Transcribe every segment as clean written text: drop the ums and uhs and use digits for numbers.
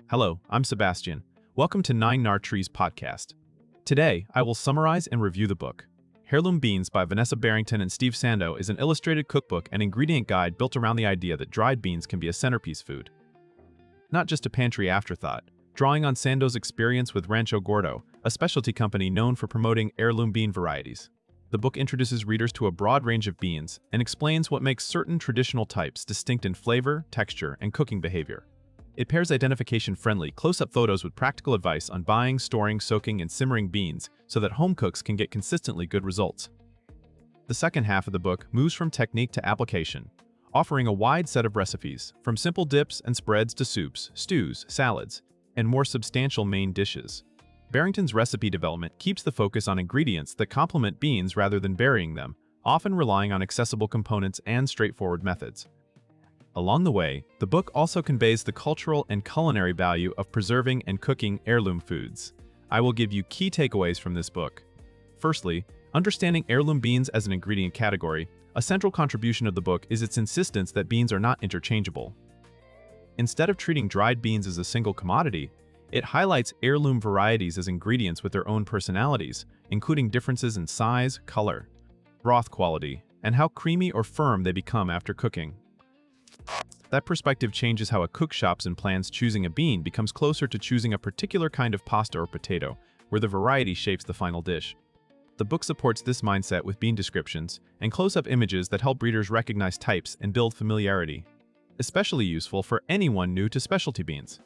Hello, I'm Sebastian. Welcome to Nine Nar Trees podcast. Today, I will summarize and review the book. Heirloom Beans by Vanessa Barrington and Steve Sando is an illustrated cookbook and ingredient guide built around the idea that dried beans can be a centerpiece food. Not just a pantry afterthought, drawing on Sando's experience with Rancho Gordo, a specialty company known for promoting heirloom bean varieties. The book introduces readers to a broad range of beans and explains what makes certain traditional types distinct in flavor, texture, and cooking behavior. It pairs identification-friendly, close-up photos with practical advice on buying, storing, soaking, and simmering beans so that home cooks can get consistently good results. The second half of the book moves from technique to application, offering a wide set of recipes, from simple dips and spreads to soups, stews, salads, and more substantial main dishes. Barrington's recipe development keeps the focus on ingredients that complement beans rather than burying them, often relying on accessible components and straightforward methods. Along the way, the book also conveys the cultural and culinary value of preserving and cooking heirloom foods. I will give you key takeaways from this book. Firstly, understanding heirloom beans as an ingredient category, a central contribution of the book is its insistence that beans are not interchangeable. Instead of treating dried beans as a single commodity, it highlights heirloom varieties as ingredients with their own personalities, including differences in size, color, broth quality, and how creamy or firm they become after cooking. That perspective changes how a cook shops and plans choosing a bean becomes closer to choosing a particular kind of pasta or potato, where the variety shapes the final dish. The book supports this mindset with bean descriptions and close-up images that help readers recognize types and build familiarity, especially useful for anyone new to specialty beans.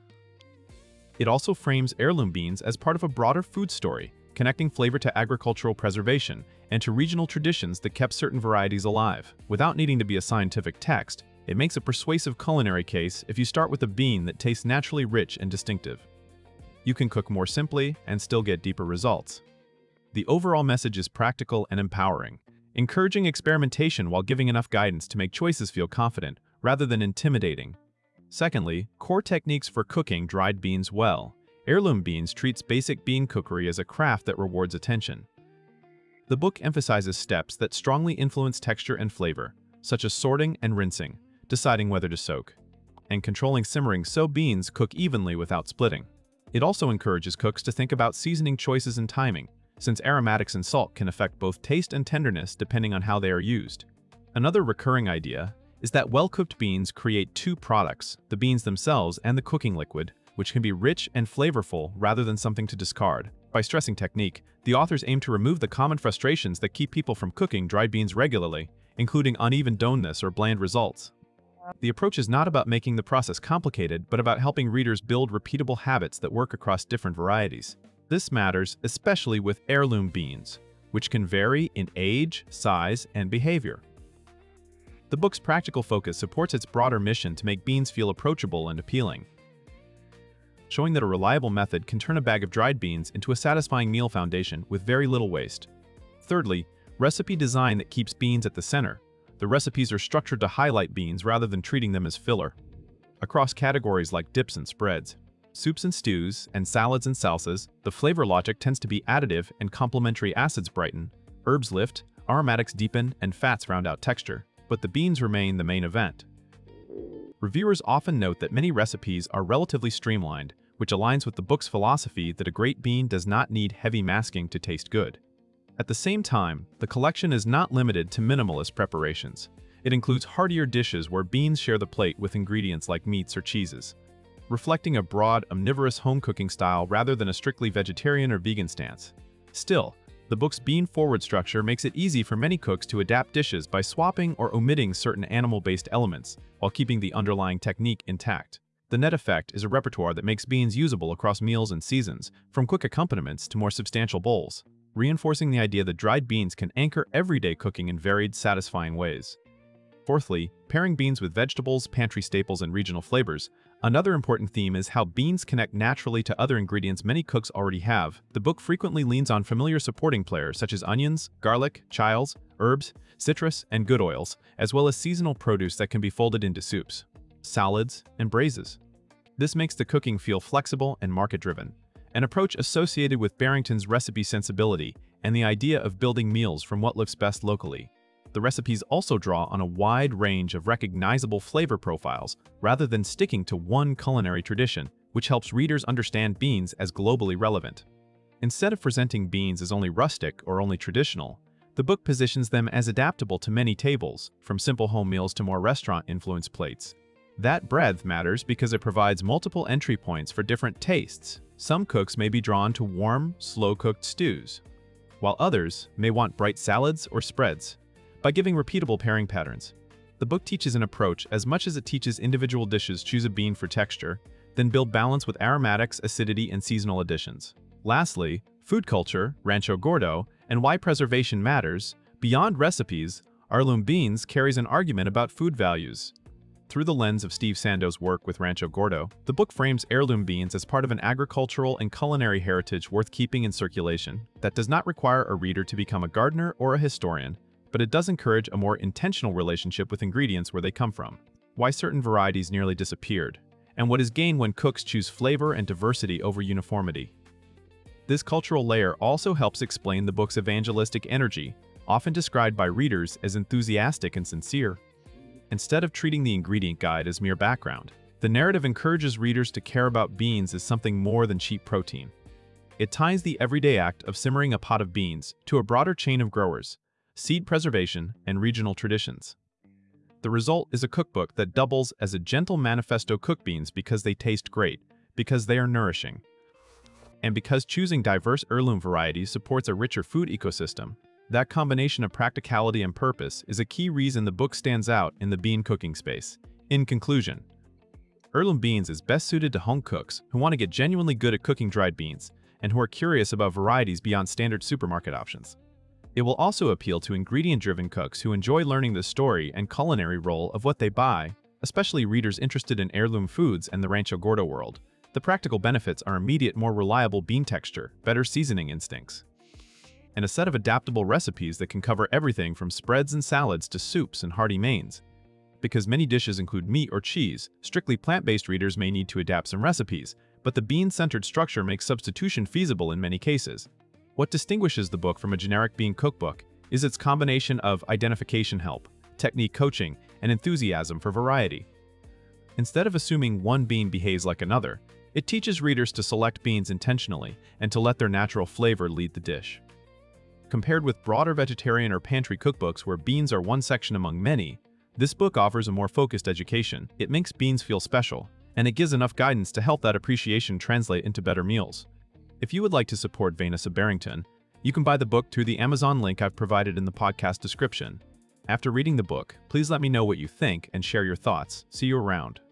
It also frames heirloom beans as part of a broader food story, connecting flavor to agricultural preservation and to regional traditions that kept certain varieties alive. Without needing to be a scientific text, it makes a persuasive culinary case if you start with a bean that tastes naturally rich and distinctive. You can cook more simply and still get deeper results. The overall message is practical and empowering, encouraging experimentation while giving enough guidance to make choices feel confident rather than intimidating. Secondly, core techniques for cooking dried beans well. Heirloom Beans treats basic bean cookery as a craft that rewards attention. The book emphasizes steps that strongly influence texture and flavor, such as sorting and rinsing, deciding whether to soak, and controlling simmering so beans cook evenly without splitting. It also encourages cooks to think about seasoning choices and timing, since aromatics and salt can affect both taste and tenderness depending on how they are used. Another recurring idea is that well-cooked beans create two products, the beans themselves and the cooking liquid, which can be rich and flavorful rather than something to discard. By stressing technique, the authors aim to remove the common frustrations that keep people from cooking dried beans regularly, including uneven doneness or bland results. The approach is not about making the process complicated, but about helping readers build repeatable habits that work across different varieties. This matters especially with heirloom beans, which can vary in age, size, and behavior. The book's practical focus supports its broader mission to make beans feel approachable and appealing, showing that a reliable method can turn a bag of dried beans into a satisfying meal foundation with very little waste. Thirdly, recipe design that keeps beans at the center. The recipes are structured to highlight beans rather than treating them as filler. Across categories like dips and spreads, soups and stews, and salads and salsas, the flavor logic tends to be additive and complementary. Acids brighten, herbs lift, aromatics deepen, and fats round out texture, but the beans remain the main event. Reviewers often note that many recipes are relatively streamlined, which aligns with the book's philosophy that a great bean does not need heavy masking to taste good. At the same time, the collection is not limited to minimalist preparations. It includes heartier dishes where beans share the plate with ingredients like meats or cheeses, reflecting a broad, omnivorous home cooking style rather than a strictly vegetarian or vegan stance. Still, the book's bean-forward structure makes it easy for many cooks to adapt dishes by swapping or omitting certain animal-based elements while keeping the underlying technique intact. The net effect is a repertoire that makes beans usable across meals and seasons, from quick accompaniments to more substantial bowls, reinforcing the idea that dried beans can anchor everyday cooking in varied, satisfying ways. Fourthly, pairing beans with vegetables, pantry staples, and regional flavors. Another important theme is how beans connect naturally to other ingredients many cooks already have. The book frequently leans on familiar supporting players such as onions, garlic, chiles, herbs, citrus, and good oils, as well as seasonal produce that can be folded into soups, salads, and braises. This makes the cooking feel flexible and market-driven, an approach associated with Barrington's recipe sensibility and the idea of building meals from what looks best locally. The recipes also draw on a wide range of recognizable flavor profiles rather than sticking to one culinary tradition, which helps readers understand beans as globally relevant. Instead of presenting beans as only rustic or only traditional, the book positions them as adaptable to many tables, from simple home meals to more restaurant-influenced plates. That breadth matters because it provides multiple entry points for different tastes. Some cooks may be drawn to warm, slow-cooked stews, while others may want bright salads or spreads. By giving repeatable pairing patterns, the book teaches an approach as much as it teaches individual dishes choose a bean for texture, then build balance with aromatics, acidity, and seasonal additions. Lastly, food culture, Rancho Gordo, and why preservation matters. Beyond recipes, Heirloom Beans carries an argument about food values. Through the lens of Steve Sando's work with Rancho Gordo, the book frames heirloom beans as part of an agricultural and culinary heritage worth keeping in circulation that does not require a reader to become a gardener or a historian, but it does encourage a more intentional relationship with ingredients where they come from, why certain varieties nearly disappeared, and what is gained when cooks choose flavor and diversity over uniformity. This cultural layer also helps explain the book's evangelistic energy, often described by readers as enthusiastic and sincere. Instead of treating the ingredient guide as mere background, the narrative encourages readers to care about beans as something more than cheap protein. It ties the everyday act of simmering a pot of beans to a broader chain of growers, seed preservation, and regional traditions. The result is a cookbook that doubles as a gentle manifesto: cook beans because they taste great, because they are nourishing, and because choosing diverse heirloom varieties supports a richer food ecosystem. That combination of practicality and purpose is a key reason the book stands out in the bean cooking space. In conclusion, Heirloom Beans is best suited to home cooks who want to get genuinely good at cooking dried beans and who are curious about varieties beyond standard supermarket options. It will also appeal to ingredient-driven cooks who enjoy learning the story and culinary role of what they buy, especially readers interested in heirloom foods and the Rancho Gordo world. The practical benefits are immediate, more reliable bean texture, better seasoning instincts, and a set of adaptable recipes that can cover everything from spreads and salads to soups and hearty mains. Because many dishes include meat or cheese, strictly plant-based readers may need to adapt some recipes, but the bean-centered structure makes substitution feasible in many cases. What distinguishes the book from a generic bean cookbook is its combination of identification help, technique coaching, and enthusiasm for variety. Instead of assuming one bean behaves like another, it teaches readers to select beans intentionally and to let their natural flavor lead the dish. Compared with broader vegetarian or pantry cookbooks where beans are one section among many, this book offers a more focused education. It makes beans feel special, and it gives enough guidance to help that appreciation translate into better meals. If you would like to support Vanessa Barrington, you can buy the book through the Amazon link I've provided in the podcast description. After reading the book, please let me know what you think and share your thoughts. See you around.